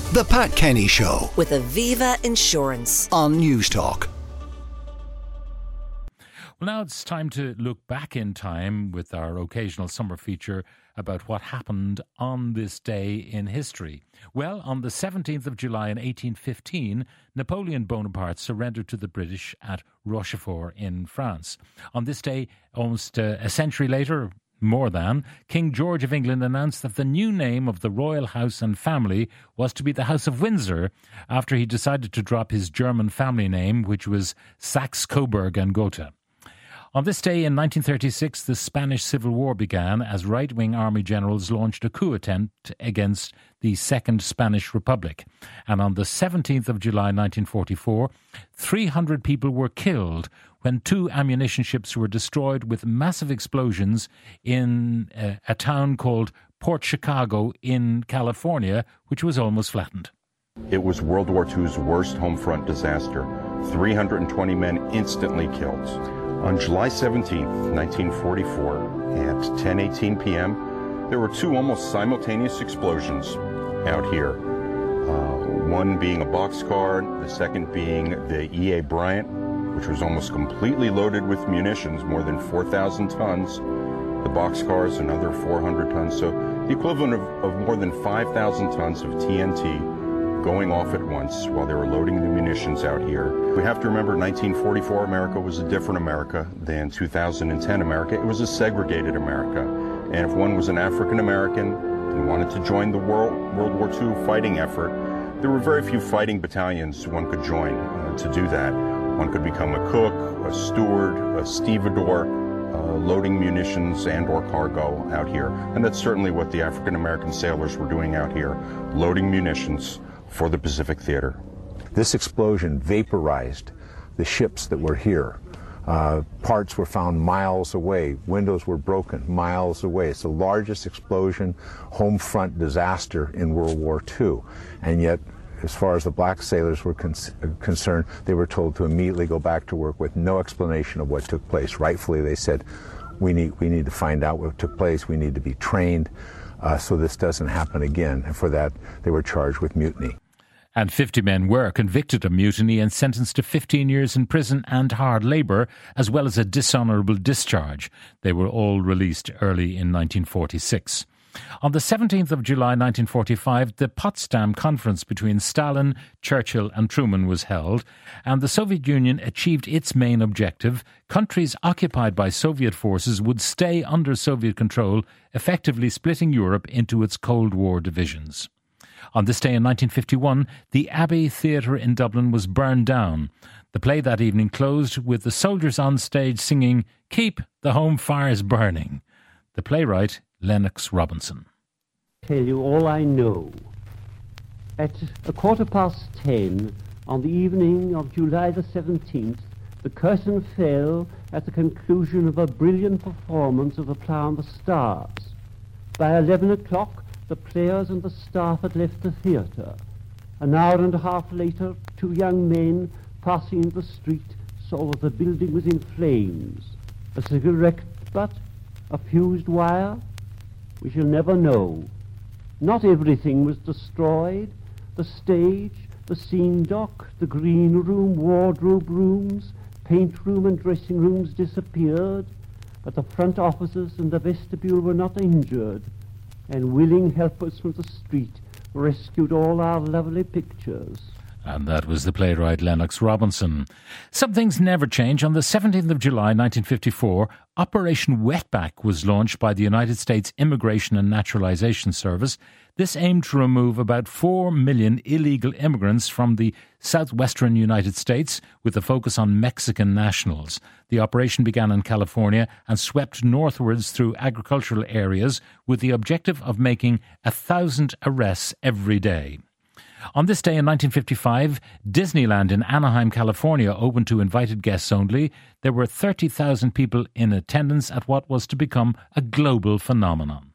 The Pat Kenny Show with Aviva Insurance on Newstalk. Well, now it's time to look back in time with our occasional summer feature about what happened on this day in history. Well, on the 17th of July in 1815, Napoleon Bonaparte surrendered to the British at Rochefort in France. On this day, almost a century later, more than, King George of England announced that the new name of the royal house and family was to be the House of Windsor after he decided to drop his German family name, which was Saxe-Coburg and Gotha. On this day in 1936, the Spanish Civil War began as right-wing army generals launched a coup attempt against the Second Spanish Republic. And on the 17th of July 1944, 300 people were killed when 2 ammunition ships were destroyed with massive explosions in a town called Port Chicago in California, which was almost flattened. It was World War II's worst home front disaster. 320 men instantly killed. On July 17th, 1944, at 10:18 p.m., there were 2 almost simultaneous explosions out here. One being a boxcar, the second being the E.A. Bryant, which was almost completely loaded with munitions, more than 4,000 tons. The boxcar is another 400 tons, so the equivalent of more than 5,000 tons of TNT going off at once while they were loading the munitions out here. We have to remember 1944 America was a different America than 2010 America. It was a segregated America. And if one was an African American and wanted to join the World War II fighting effort, there were very few fighting battalions one could join to do that. One could become a cook, a steward, a stevedore, loading munitions and or cargo out here. And that's certainly what the African American sailors were doing out here, loading munitions for the Pacific Theater. This explosion vaporized the ships that were here. Parts were found miles away. Windows were broken miles away. It's the largest explosion, home front disaster in World War II. And yet, as far as the black sailors were concerned, they were told to immediately go back to work with no explanation of what took place. Rightfully, they said, we need to find out what took place. We need to be trained so this doesn't happen again. And for that, they were charged with mutiny. And 50 men were convicted of mutiny and sentenced to 15 years in prison and hard labour, as well as a dishonourable discharge. They were all released early in 1946. On the 17th of July 1945, the Potsdam Conference between Stalin, Churchill and Truman was held, and the Soviet Union achieved its main objective. Countries occupied by Soviet forces would stay under Soviet control, effectively splitting Europe into its Cold War divisions. On this day in 1951, the Abbey Theatre in Dublin was burned down. The play that evening closed with the soldiers on stage singing, "Keep the home fires burning." The playwright, Lennox Robinson. Tell you all I know. At 10:15 on the evening of July the 17th, the curtain fell at the conclusion of a brilliant performance of The Plough and the Stars. By 11 o'clock, the players and the staff had left the theatre. An hour and a half later, 2 young men passing the street saw that the building was in flames. A cigarette butt? A fused wire? We shall never know. Not everything was destroyed. The stage, the scene dock, the green room, wardrobe rooms, paint room and dressing rooms disappeared, but the front offices and the vestibule were not injured, and willing helpers from the street rescued all our lovely pictures. And that was the playwright Lennox Robinson. Some things never change. On the 17th of July 1954, Operation Wetback was launched by the United States Immigration and Naturalization Service. This aimed to remove about 4 million illegal immigrants from the southwestern United States, with a focus on Mexican nationals. The operation began in California and swept northwards through agricultural areas with the objective of making 1,000 arrests every day. On this day in 1955, Disneyland in Anaheim, California opened to invited guests only. There were 30,000 people in attendance at what was to become a global phenomenon.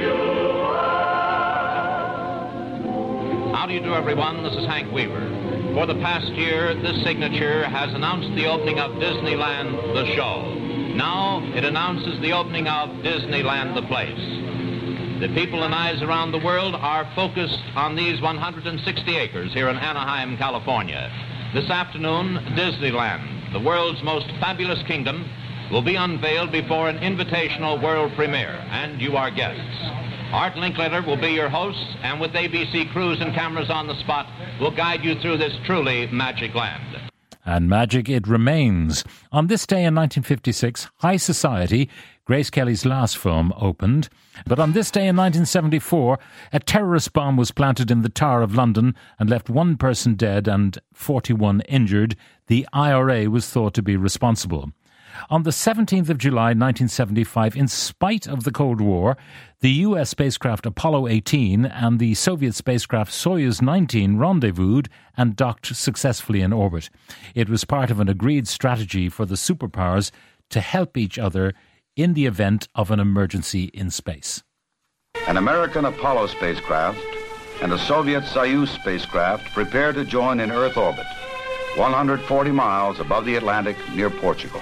How do you do, everyone? This is Hank Weaver. For the past year, this signature has announced the opening of Disneyland, the show. Now it announces the opening of Disneyland, the place. The people and eyes around the world are focused on these 160 acres here in Anaheim, California. This afternoon, Disneyland, the world's most fabulous kingdom, will be unveiled before an invitational world premiere, and you are guests. Art Linklater will be your host, and with ABC crews and cameras on the spot, will guide you through this truly magic land. And magic it remains. On this day in 1956, High Society, Grace Kelly's last film, opened. But on this day in 1974, a terrorist bomb was planted in the Tower of London and left one person dead and 41 injured. The IRA was thought to be responsible. On the 17th of July 1975, in spite of the Cold War, the US spacecraft Apollo 18 and the Soviet spacecraft Soyuz 19 rendezvoused and docked successfully in orbit. It was part of an agreed strategy for the superpowers to help each other in the event of an emergency in space. An American Apollo spacecraft and a Soviet Soyuz spacecraft prepare to join in Earth orbit, 140 miles above the Atlantic near Portugal.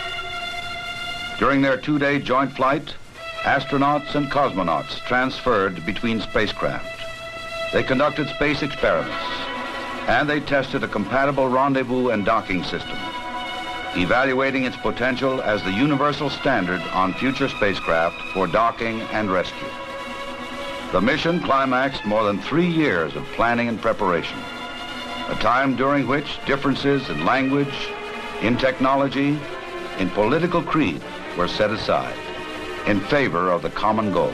During their two-day joint flight, astronauts and cosmonauts transferred between spacecraft. They conducted space experiments, and they tested a compatible rendezvous and docking system, evaluating its potential as the universal standard on future spacecraft for docking and rescue. The mission climaxed more than 3 years of planning and preparation, a time during which differences in language, in technology, in political creed were set aside in favor of the common goal.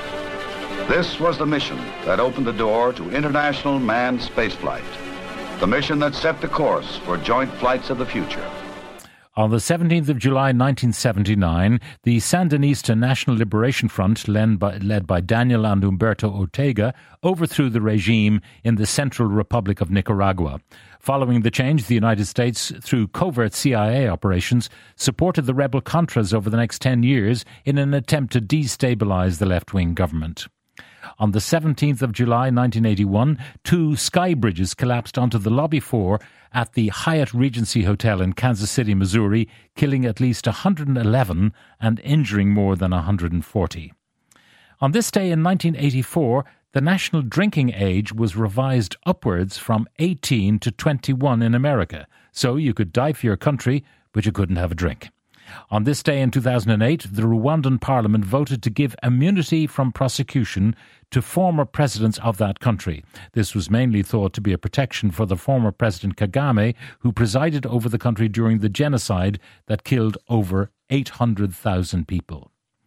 This was the mission that opened the door to international manned spaceflight, the mission that set the course for joint flights of the future. On the 17th of July 1979, the Sandinista National Liberation Front, led by Daniel and Humberto Ortega, overthrew the regime in the Central Republic of Nicaragua. Following the change, the United States, through covert CIA operations, supported the rebel Contras over the next 10 years in an attempt to destabilize the left-wing government. On the 17th of July 1981, 2 sky bridges collapsed onto the lobby floor at the Hyatt Regency Hotel in Kansas City, Missouri, killing at least 111 and injuring more than 140. On this day in 1984, the national drinking age was revised upwards from 18 to 21 in America, so you could die for your country, but you couldn't have a drink. On this day in 2008, the Rwandan parliament voted to give immunity from prosecution to former presidents of that country. This was mainly thought to be a protection for the former President Kagame, who presided over the country during the genocide that killed over 800,000 people.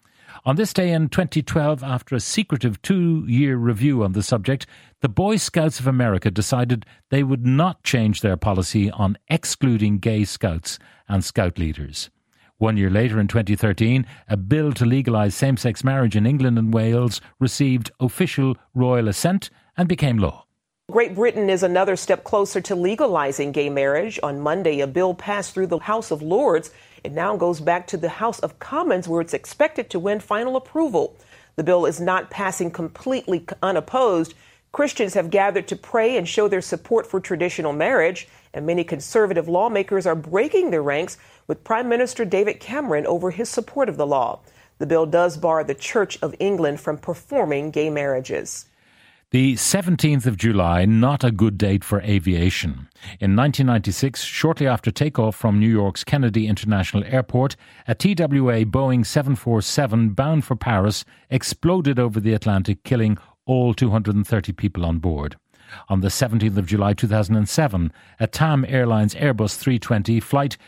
On this day in 2012, after a secretive 2-year review on the subject, the Boy Scouts of America decided they would not change their policy on excluding gay scouts and scout leaders. 1 year later, in 2013, a bill to legalise same-sex marriage in England and Wales received official royal assent and became law. Great Britain is another step closer to legalising gay marriage. On Monday, a bill passed through the House of Lords. It now goes back to the House of Commons, where it's expected to win final approval. The bill is not passing completely unopposed. Christians have gathered to pray and show their support for traditional marriage, and many conservative lawmakers are breaking their ranks with Prime Minister David Cameron over his support of the law. The bill does bar the Church of England from performing gay marriages. The 17th of July, not a good date for aviation. In 1996, shortly after takeoff from New York's Kennedy International Airport, a TWA Boeing 747 bound for Paris exploded over the Atlantic, killing all 230 people on board. On the 17th of July 2007, a TAM Airlines Airbus 320 Flight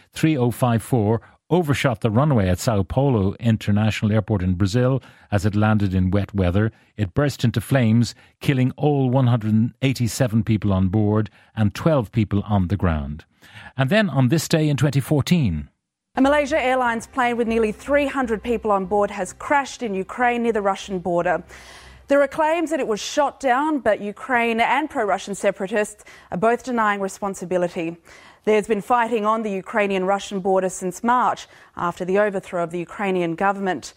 3054 overshot the runway at Sao Paulo International Airport in Brazil as it landed in wet weather. It burst into flames, killing all 187 people on board and 12 people on the ground. And then on this day in 2014... a Malaysia Airlines plane with nearly 300 people on board has crashed in Ukraine near the Russian border. There are claims that it was shot down, but Ukraine and pro-Russian separatists are both denying responsibility. There's been fighting on the Ukrainian-Russian border since March after the overthrow of the Ukrainian government.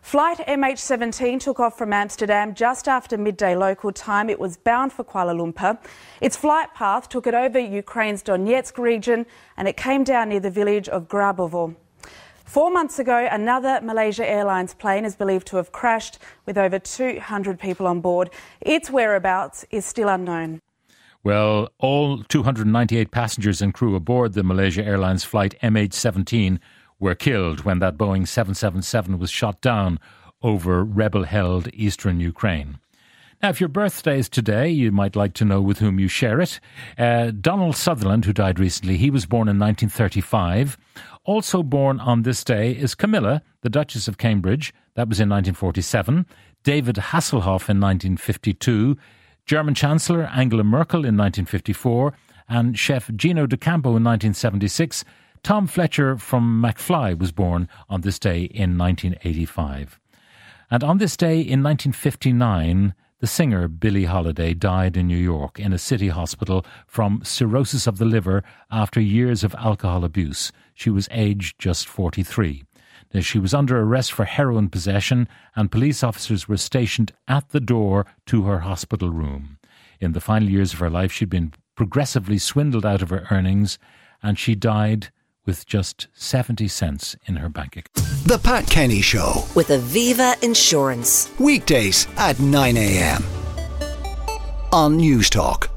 Flight MH17 took off from Amsterdam just after midday local time. It was bound for Kuala Lumpur. Its flight path took it over Ukraine's Donetsk region and it came down near the village of Grabovo. 4 months ago, another Malaysia Airlines plane is believed to have crashed with over 200 people on board. Its whereabouts is still unknown. Well, all 298 passengers and crew aboard the Malaysia Airlines flight MH17 were killed when that Boeing 777 was shot down over rebel-held eastern Ukraine. Now, if your birthday is today, you might like to know with whom you share it. Donald Sutherland, who died recently, he was born in 1935. Also born on this day is Camilla, the Duchess of Cambridge. That was in 1947. David Hasselhoff in 1952. German Chancellor Angela Merkel in 1954. And Chef Gino D'Acampo in 1976. Tom Fletcher from McFly was born on this day in 1985. And on this day in 1959, the singer Billie Holiday died in New York in a city hospital from cirrhosis of the liver after years of alcohol abuse. She was aged just 43. Now, she was under arrest for heroin possession and police officers were stationed at the door to her hospital room. In the final years of her life, she'd been progressively swindled out of her earnings and she died with just 70 cents in her bank account. The Pat Kenny Show with Aviva Insurance. Weekdays at 9 a.m. on News Talk.